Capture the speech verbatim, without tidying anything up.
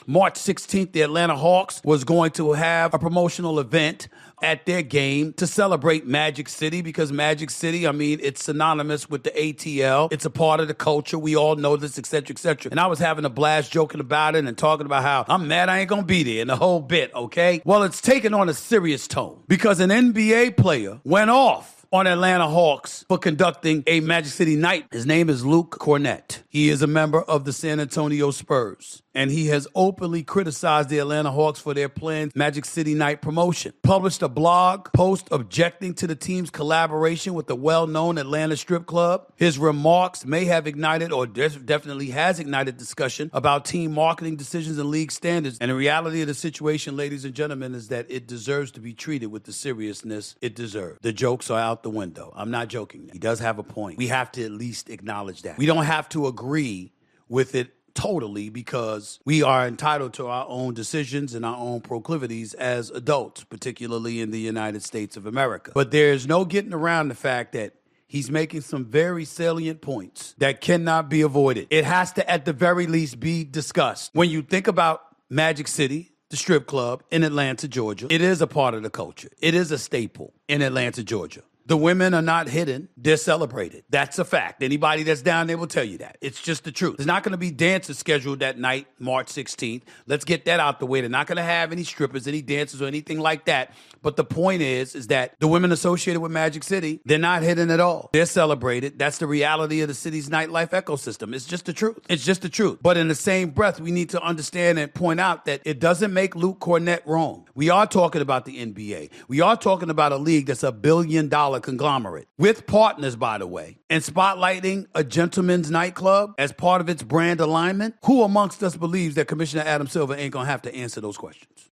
March sixteenth, the Atlanta Hawks was going to have a promotional event at their game to celebrate Magic City, because Magic City, I mean, it's synonymous with the A T L. It's a part of the culture. We all know this, et cetera, et cetera. And I was having a blast joking about it and talking about how I'm mad I ain't going to be there and the whole bit, okay? Well, it's taken on a serious tone because an N B A player went off on Atlanta Hawks for conducting a Magic City night. His name is Luke Cornett. He is a member of the San Antonio Spurs, and he has openly criticized the Atlanta Hawks for their planned Magic City night promotion. Published a blog post objecting to the team's collaboration with the well-known Atlanta strip club. His remarks may have ignited, or def- definitely has ignited, discussion about team marketing decisions and league standards. And the reality of the situation, ladies and gentlemen, is that it deserves to be treated with the seriousness it deserves. The jokes are out the window. I'm not joking. He does have a point. We have to at least acknowledge that. We don't have to agree with it totally, because we are entitled to our own decisions and our own proclivities as adults, particularly in the United States of America. But there's no getting around the fact that he's making some very salient points that cannot be avoided. It has to, at the very least, be discussed. When you think about Magic City, the strip club in Atlanta, Georgia, it is a part of the culture. It is a staple in Atlanta, Georgia. The women are not hidden. They're celebrated. That's a fact. Anybody that's down there will tell you that. It's just the truth. There's not going to be dances scheduled that night, March sixteenth. Let's get that out the way. They're not going to have any strippers, any dancers, or anything like that. But the point is, is that the women associated with Magic City, they're not hidden at all. They're celebrated. That's the reality of the city's nightlife ecosystem. It's just the truth. It's just the truth. But in the same breath, we need to understand and point out that it doesn't make Luke Cornett wrong. We are talking about the N B A. We are talking about a league that's a billion dollar conglomerate with partners, by the way, and spotlighting a gentleman's nightclub as part of its brand alignment. Who amongst us believes that Commissioner Adam Silver ain't going to have to answer those questions?